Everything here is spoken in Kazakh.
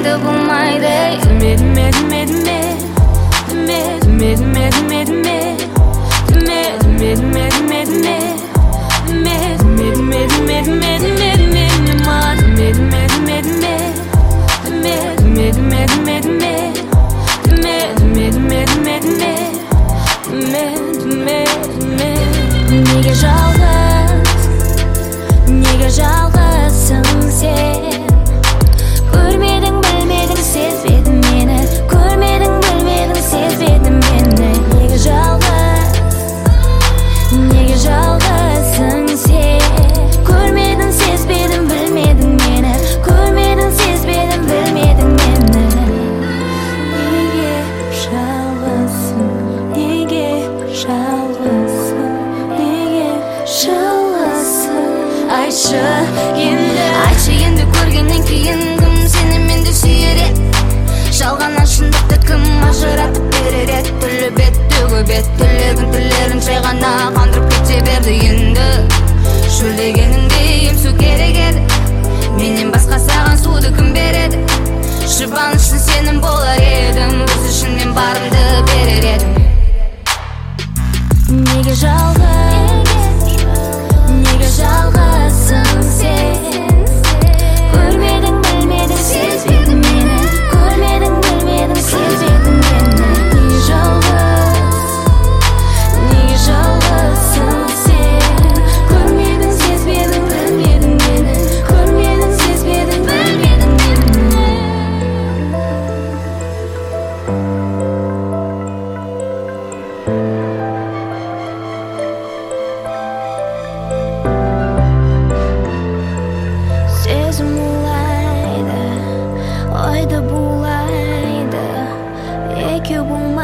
Bilmeydi bulmaydı. Nega жалғыз, nega жалғызсың sen? Көрмедің, білмедің, сезбедің мені. Көрмедің, білмедің, сезбедің мені. Nega жалғызсың sen? Көрмедің, сезбедің, білмедің мені. Көрмедің, сезбедің, білмедің мені. Неге жалғызсың? Неге жалғызсың? Айтшы енді көргеннен кейін кім сені менде сүйер еді? Жалғаннан шындықты кім ажыратып берер еді? Түрлі бет төгіп еді, тілегін шайғана қандырып кете берді енді. Шөлдегеніңде ем су керек еді, менен басқа саған суды кім береді? Жұбанышын сенің болар едім, біз үшін мен барымды берер едім. Неге жалғызсың сен? Көрмедің, білмедің, сезбедің мені. Көрмедің, білмедің, сезбедің мені. Неге жалғызсың сен? Көрмедің, сезбедің, білмедің мені. Көрмедің, сезбедің, білмедің мені. Сезім улайды, ойды булайды, екеу болмайды.